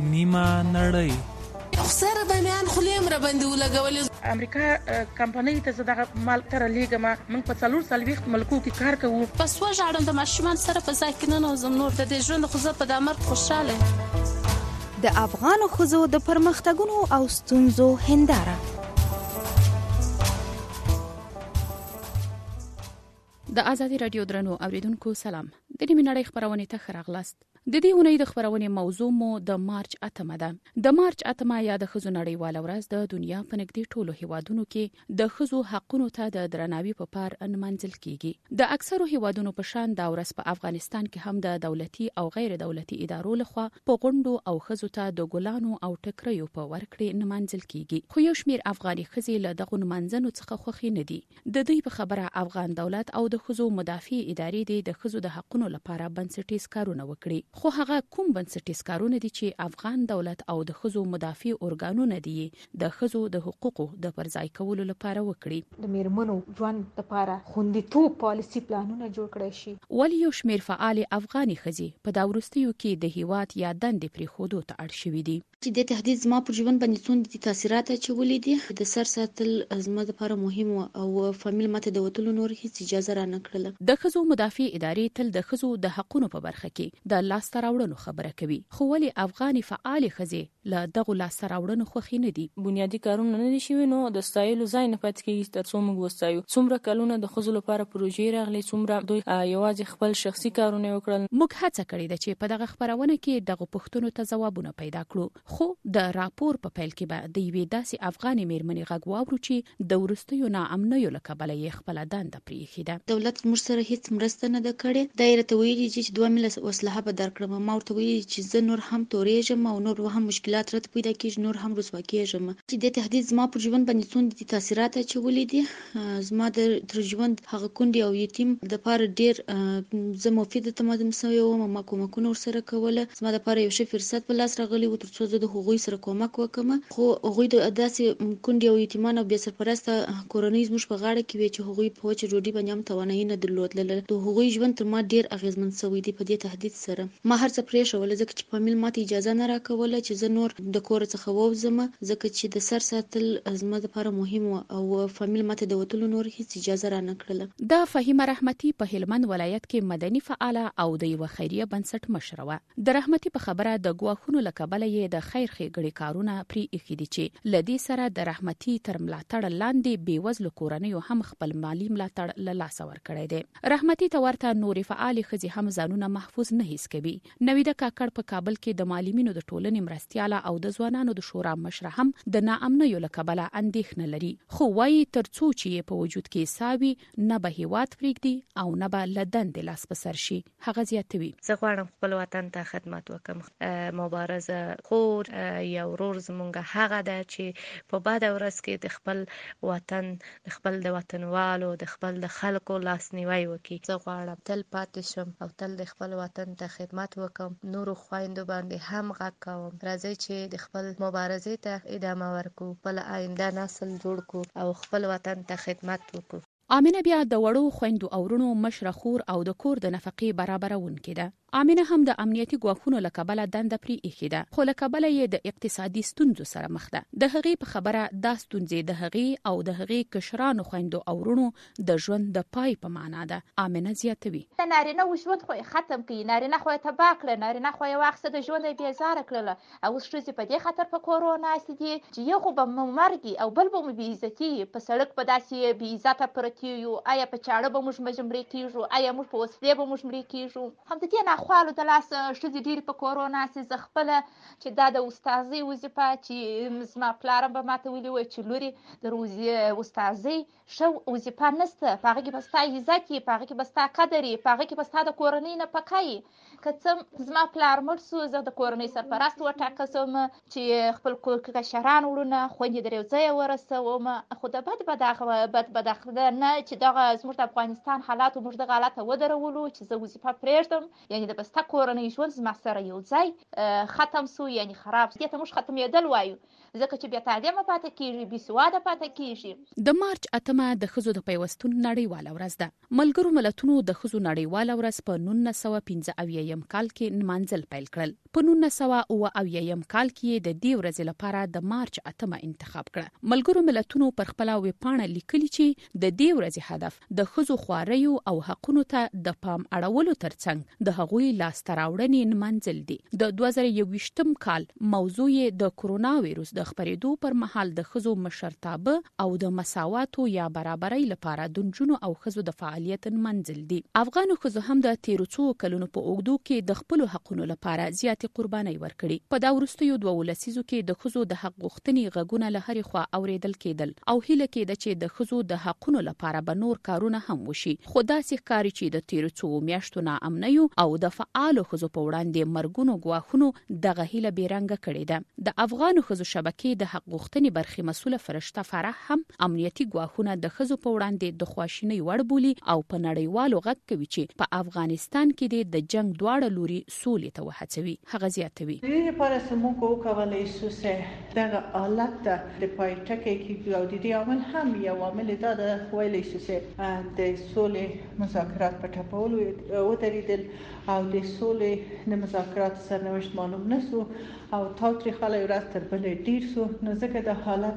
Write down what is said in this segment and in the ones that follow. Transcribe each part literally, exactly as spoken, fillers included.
نیمه نړۍ. سره بمیان خلیم را باندې ولګولې. امریکا کمپنۍ ته زه دغه مال تر لېږم. موږ په څلور څلوېښت ملکو کې کار کوو. پس وژاړم د ماشومان سره په ځای کې ننوځم. نور د دې ژوند خو زه په دا مرګ خوشحاله یم. د افغانو ښځو د پرمختګونو او ستونزو هنداره. د آزادي رادیو درنو اوریدونکو سلام. د نیمې نړۍ خبرونه ته ښه راغلاست. د دې اونۍ د خبرونې موضوع مو د مارچ اتمه ده. د مارچ اتمه یا د ښځو نړیواله ورځ د دنیا په نږدې ټولو هیوادونو کې د ښځو حقونو ته د درناوي په پار نمانځل کیږي. د اکثرو هیوادونو په شان دا ورځ په افغانستان کې هم د دولتي او غیر دولتي ادارو لخوا په غونډو او ښځو ته د ګلانو او ټکریو په ورکړې نمانځل کیږي. خو یو شمیر افغاني ښځې له دغو نمانځنو څخه خوښې نه دي. د دوی په خبره افغان دولت او د ښځو مدافع ادارې د ښځو د حقونو لپاره بنسټیز کارونه وکړي. خو هغه کوم بنسټیز کارونه دي چې افغان دولت او د ښځو مدافع ارګانونه دي د ښځو د حقوقو د پرځای کولو لپاره وکړي. د میرمنو ژوند لپاره خوندیتوب پالیسي پلانونه جوړ کړي شي. ولی یو شمیر فعال افغاني ښځې په دا وروستیو کې د هیواد یا دندې پریښودو ته اړ شوي دي. چې د تهدید زما پر ژوند باندې څومره تاثیرات اچولي دي. د سر ساتل زما لپاره مهم او فامیل ماته د وټولو نور هیڅ اجازه را نه کړله. د ښځو مدافع ادارې تل د ښځو د حقونو په برخه کې د لاسته راوړنو خبره کوي. خو ولې افغاني فعال ښځې له دغو لاسته راوړنو خوښې نه دي؟ بنیادی کارونه نه دي شوي، نو د ستایلو ځای نه پاتې کېږي تر څو موږ وستایو. څومره کلونه د ښځو لپاره پروژې راغلي، څومره دوی یوازې خپل شخصي کارونه وکړل. موږ هڅه کړې ده چې په دغه خبرونه کې دغه پوښتنو ته ځوابونه پیدا کړو. خو د راپور په پیل کې به د یوې داسې افغاني میرمنې غږ واورو چې د وروستیو ناامنیو له کبله یې خپله دنده پرېښې ده. دولت موږ سره هیڅ مرسته نه ده کړې. دا یې راته ویلي چې دوه میله اسلحه به درکړم. ما ورته ویلي چې زه نور هم تورېږم او نور هم مشکلات راته پیدا کېږي، نور هم رسوا کېږم. چې د تهدید زما پر ژوند باندې څومره تاثیرات اچولي دي. زما د تر ژوند هغه کونډې او یتیم دپاره ډېر زه مفیده تمدم شوې وم. ما کومکونه ورسره کوله. زما دپاره یو ښه فرصت په لاس راغلی و تر څو زه د هغوی سره کومک وکړم. خو هغوی د داسې کونډې او یتیمان او بې سرپرسته کورنۍ زموږ په غاړه کې وې چې هغوی په وچه ډوډۍ باندې هم توانایي نه درلودله. د هغوی ژوند تر ما ډېر اغېزمن شوی دی په دې تهدید سره. ما هر څه پرېښوله ځکه چې فامیل ماته اجازه نه راکوله چې زه نور د کور څخه ووځم، ځکه چې د سر ساتل زما لپاره مهم و او فامیل ماته د وتلو نور هیڅ اجازه را نه کړله. دا فهیمه رحمتي په هلمند ولایت کې مدني فعاله او د یوه خیریه بنسټ مشره وه. د رحمتي په خبره د ګواښونو له کبله یې د خیر ښېګړې کارونه پرې ایښي دي چې له دې سره د رحمتي تر ملاتړ لاندې بېوزلو کورنیو هم خپل مالي ملاتړ له لاسه ورکړی دی. رحمتي ته ورته نورې فعالې ښځې هم ځانونه محفوظ نه حس کوي. نویده کاکړ په کابل کې د معلمینو د ټولنې مرستیاله او د ځوانانو د شورا مشره هم د ناامنیو له کبله اندېښنه لري. خو وایي تر څو چې یې په وجود کې ساوي نه به هیواد پرېږدي او نه به له دندې لاس په سر شي. هغه زیاتوي: زه غواړم خپل وطن ته خدمت وکړم. مبارزه خور یا ورور زمونږ هغه ده چې په بده ورځ کې د خپل وطن د خپل د وطنوالو د خپل د خلکو لاسنیوی وکړي. زه غواړم تل پاتې شم او تل د خپل وطن ته خدمت وکړم. نورو خویندو باندې هم غږ کوم، راځئ چې د خپل مبارزې ته ادامه ورکړو، خپل آینده نسل جوړ کړو او خپل وطن ته خدمت وکړو. آمینه بیا د وړو خویندو او وروڼو مشره خور او د کور د نفقې برابرونکې ده. آمینه هم د امنیتي ګواښونو له کبله دنده پرې ایښې ده، خو له کبله یې د اقتصادي ستونزو سره مخ ده. د هغې په خبره دا ستونزې د هغې او د هغې کشرانو خویندو او وروڼو د ژوند د پای په معنا ده. آمینه زیاتوي: نارینه و ژوند خو یې ختم کړي، نارینه خو یې تباه کړه، نارینه خو یې واخیسته د ژوند یې بېزاره کړله. او اوس ښځې په دې خطر په کورو ناستې دي چې یو خو به مو مرګ او بل به مو بېعزتي په سړک په داسې بېعزته پرتې یو. آیا په چاړه به موږ مړې کېږو؟ آیا موږ په وسلې به موږ مړې کېږو؟ هم د دې ناخوالو د لاس ښځې ډېرې په کورو ناستې. زه خپله چې دا د استازۍ وظیفه چې زما پلارم به ماته ویلي وی چې لورې د استازۍ ښه وظیفه نشته، په هغه کې به ستا عزت وي، په هغه کې به ستا قدر وي، په هغه کې به ستا د کورنۍ نفقه وي. که څه زما پلار مړ شو، زه د کورنۍ سرپرست وټاکل شوم چې خپل کشران وروڼه خویندې در یو ځایه ورسوم. خو د بد بد بد بد نه چې دغه زموږ د افغانستان حالاتو موږ دغه حالت ته ودرولو چې زه وظیفه پرېږدم، یعنې د بسته کورنۍ ژوند زما سره یو ځای ختم سو، یعنی خراب. دې ته موږ ختمېدل وایو ځکه چې بې تعلیمه پاتې کېږي، بې سواده پاتې کېږي. د مارچ اتمه د ښځو د پیوستون نړیواله ورځ ده. ملګرو ملتونو د ښځو نړیواله ورځ په نولس سوه پنځه اویایم کال کې نمانځل پیل کړل. په نولس سوه اوه اویایم کال کې د دې ورځې لپاره د مارچ اتمه انتخاب کړه. ملګرو ملتونو پر خپله ویبپاڼه لیکلي چې د دې ورځې هدف د ښځو خواریو او حقونو ته د پام اړولو ترڅنګ د هغوی لاسته راوړنې نمانځل دي. د دوه زره یوویشتم کال موضوع یې د کرونا ویروس د خپرېدو پر مهال د ښځو مشرتابه او د مساواتو یا برابرۍ لپاره د نجونو او ښځو د فعالیت نمانځل دي. افغانو ښځو هم د تیرو څو کلونو په اوږدو کې د خپلو حقونو لپاره زیاتې قربانۍ ورکړي. په دا وروستیو دوو لسیزو کې د ښځو د حق غوښتنې غږونه له هرې خوا اورېدل کېدل او هیله کېده چې د ښځو د حقونو لپاره به نور کارونه هم وشي. خو داسې ښکاري چې د تیرو څو میاشتو ناامنیو او د فعالو ښځو په وړاندې مرګونو ګواښونو دغه هیله بېرنګه کړې ده. د افغانو ښځو شبکې د حق غوښتنې برخې مسؤله فرشته فرح هم امنیتي ګواښونه د ښځو په وړاندې د خواشینۍ وړ بولي او په نړیوالو غږ کوي چې په افغانستان کې د جنگ دواړه لوري سولې ته وهڅوي. هغه زیاتوي دې لپاره چې موږ وکولی شو چې دغه حالت ته د پای ټکی کېږدو او د دې عامل هم یو عامل دا ده ویلی شو چې د سولې مذاکرات په ټپولو ودرېدل او د سولې د مذاکراتو سرنوشت معلوم نه سو او تاوتریخوالی ورځ تر بلې ډېر سو، نو ځکه د حالت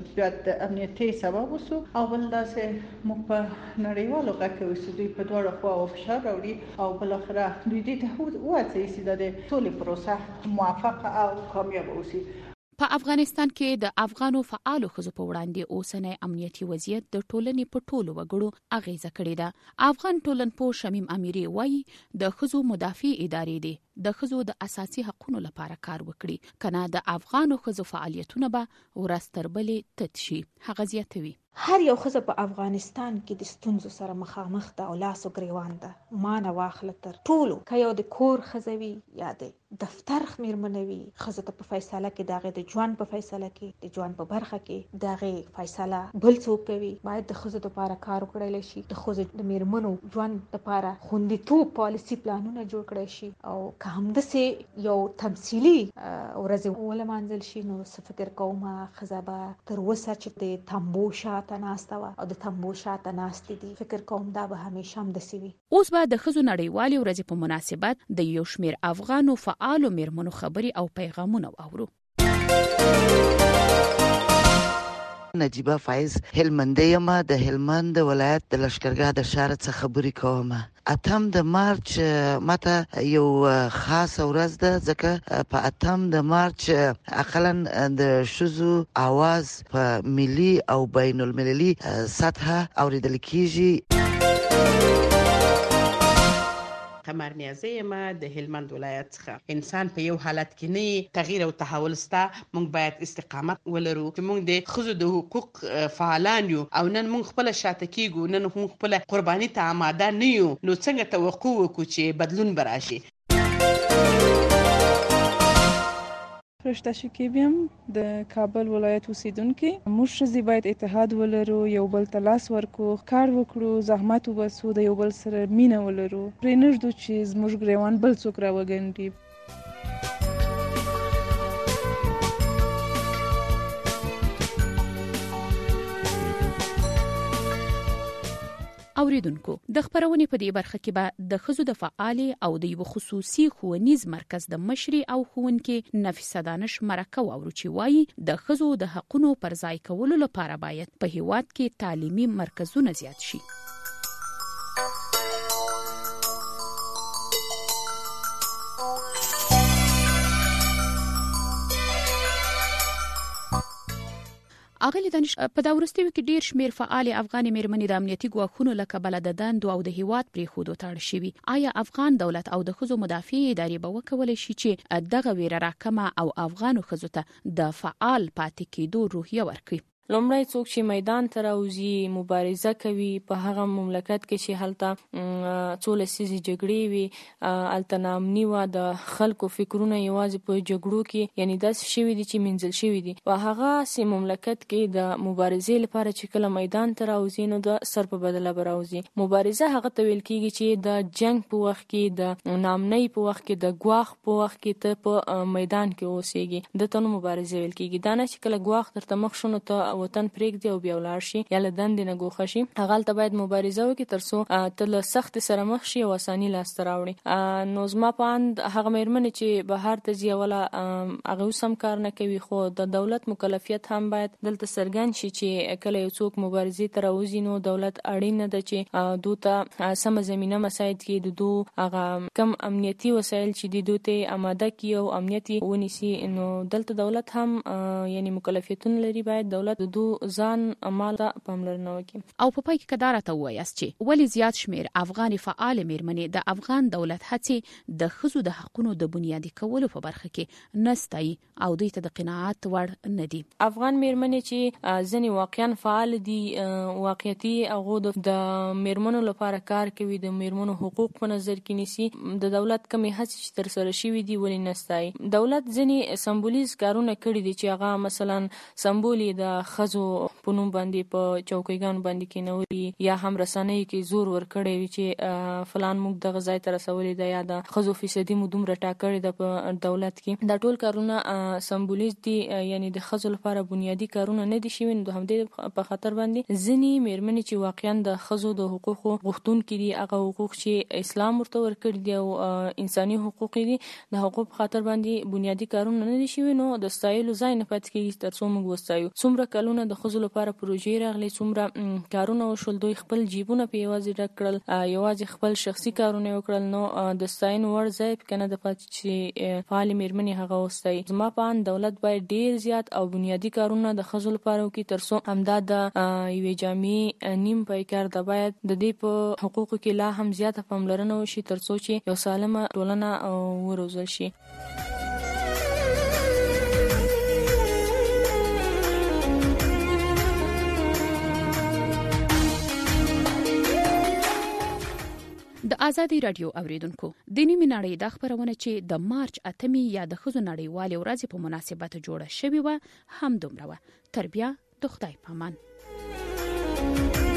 د امنیتي سبب وسو او بل داسې موږ په نړیوالو غږ کوو چې دوی په دواړو خواوو فشار راوړي او بالاخره دوی دې ته وهڅوي چې د سولې پروسه موفقه او کامیابه وشي. په افغانستان کې د افغانو فعالو ښځو په وړاندې اوسنی امنیتي وضعیت د ټولنې په ټولو وګړو اغیزه کړې ده. افغان ټولنپوه شمیم امیري وایي د ښځو مدافع ادارې دي د ښځو د اساسي حقونو لپاره کار وکړي، کنه د افغانو ښځو فعالیتونه به ورځ تر بلې تت شي. هغه زیاتوي هر یو ښځه په افغانستان کې د ستونزو سره مخامخ ده او لاس او ګریوان ده. ما نه واخله تر ټولو که یو د کور ښځه وي یا د دفتر میرمنه وي، ښځه ته په فیصله کې د هغې د ژوند په فیصله کې د ژوند په برخه کې د هغې فیصله بل څوک کوي. باید د ښځو دپاره کار وکړی شي، د ښځو د میرمنو ژوند دپاره خوندیتوب پالیسي پلانونه جوړ کړی شي او که همداسې یو تمثیلي ورځې ولمانځل شي نو څه فکر کوم ښځه به تر اوسه چې د تمبو شاته ناسته وه او د تمبو شاته ناستې دي، فکر کوم دا به همیشه همداسې وي. اوس به د ښځو نړیوالې ورځې په مناسبت د یو شمېر افغانو فعالو میرمنو خبرې او پیغامونه واورو. نجیبه فایز هلمندی یم، د هلمند ولایت د لشکرګاه د ښار څخه خبرې کوم. اتم د مارچ ماته یو خاصه ورځ ده ځکه په اتم د مارچ اقلا د ښځو اواز په ملي او بین المللي سطحه اوریدل کیږي. قمر نیازه یم د هلمند ولایت څخه. انسان په یو حالت کې نه تغییر او تحول ستا، موږ باید استقامت ولرو چې موږ د ښځو د حقوق فعالان یو او نن موږ خپل شاته کیږو، نن موږ خپل قرباني ته آماده نه یو، نو څنګه توقع وکړو چې بدلون براشي. فرشته شکیب یم د کابل ولایت اوسیدونکې. موږ ښځې باید اتحاد ولرو، یو بل ته لاس ورکړو، کار وکړو، زحمت وباسو، د یو بل سره مینه ولرو، پرېنږدو چې زموږ ګریوان بل څوک راوګنډي. اوریدونکو د خبرونې په دې برخه کې به د ښځو د فعالې او د یو خصوصي ښوونیز مرکز د مشري او ښوونکې نفیسه دانش مرکه واورو چې وایي د ښځو د حقونو پر ځای کولو لپاره باید په هیواد کې تعلیمي مرکزونه زیات شي. اغلی دانش په دا وروستیو کې ډیر شمیر فعال افغاني میرمنې د امنیتي ګواښونو له کبله د دندو او د هیواد پریښودو ته اړ شوي. آیا افغان دولت او د ښځو مدافع ادارې به وکولی شي چې دغه ویره راکمه او افغانو ښځو ته د فعال پاتې کېدو روحیه ورکړي؟ لومړی څوک چې میدان ته راوځي مبارزه کوي په هغه مملکت کې چې هلته څو لسیزې جګړې وي هلته ناامني وه د خلکو فکرونه یوازې په جګړو کې یعنی داسې شوي دي چې منځل شوي دي په هغه سي مملکت کې د مبارزې لپاره چې کله میدان ته راوځي نو د سر په بدله به راوځي مبارزه هغه ته ویل کېږي چې د جنگ په وخت کې د ناامنۍ په وخت کې د ګواښ په وخت کې ته په میدان کې اوسېږي دته نو مبارزه ویل کېږي دا نه چې کله ګواښ درته مخ شو نو ته وطن پرېږدي او بیا ولاړ شي یا له دندې نه ګوښه شي هغه هلته باید مبارزه وکړي تر څو ته له سختې سره مخ شي او اساني لاسته راوړي نو زما په اند هغه مېرمنې چې بهر ته ځي اوله هغه اوس هم کار نه کوي خو د دولت مکلفیت هم باید دلته څرګند شي چې کله یو څوک مبارزې ته راوځي نو دولت اړین ده چې دو ته سمه زمینه مساعد کړي د دو هغه کم امنیتي وسایل چې د دوی ته آماده کړي او امنیتي ونیسي نو دلته دولت هم یعنی مکلفیتونه لري باید دولت د دو ځان عمل ته پاملرنه وکړي او په پای کې کدار ته وایاست چې ولې زیات شمیر افغان فعال مېرمنې د افغان دولت هڅې د ښځو د حقوقو د بنیادي کولو په برخه کې نستای او دوی ته د قناعت وړ نه دي افغان مېرمنې چې ځنې واقعا فعال دي واقعیتي هغه د مېرمنو لپاره کار کوي د مېرمنو حقوق په نظر کې نیسي د دولت کمې هڅې چې تر سره شوي دي ولې نستای دولت ځینې سمبولیز کارونه کړي دي چې هغه مثلا سمبول د ښځو په نوم باندې په چوکیګانو باندې کېنولي یا هم رسنیو کې زور ورکړی وي چې فلان موږ دغه ځای ته رسولي ده یا د ښځو فیصدي مو دومره ټاکلې ده په دولت کې دا ټول کارونه سمبولیز دي یعنی د ښځو لپاره بنیادي کارونه نه دي شوي نو د همدې په خاطر باندې ځینې مېرمنې چې واقعا د ښځو د حقوقو غوښتونکي دي هغه حقوق چې اسلام ورته ورکړي دي او انساني حقوق دي د حقوق خاطر باندې بنیادي کارونه نه دي شوي نو د ستایلو ځای نه پاتې کېږي تر څو موږ وستایو څومره کلونه د ښځو لپاره پروژې راغلي څومره کارونه وشول دوی خپل جیبونه په یوازې ډک کړل یوازې خپل شخصي کارونه وکړل نو د ستاینو وړ ځای پکې نه ده پاتې چې فعالې مېرمنې هغه وستایي زما په اند دولت باید ډېر زیات او بنیادي کارونه د ښځو لپاره وکړي تر څو همدا د یوې جامعې نیم پیکر ده باید د دې په حقوقو کې لا هم زیاته پاملرنه وشي تر څو چې یو سالمه ټولنه وروزل شي د ازادي رادیو اوریدونکو د نیمه نړۍ د خبرونه چې د مارچ اتمې یا د ښځو نړیوالې ورځې په مناسبت جوړه شوې و هم دومره و تر بیا د خدای پامان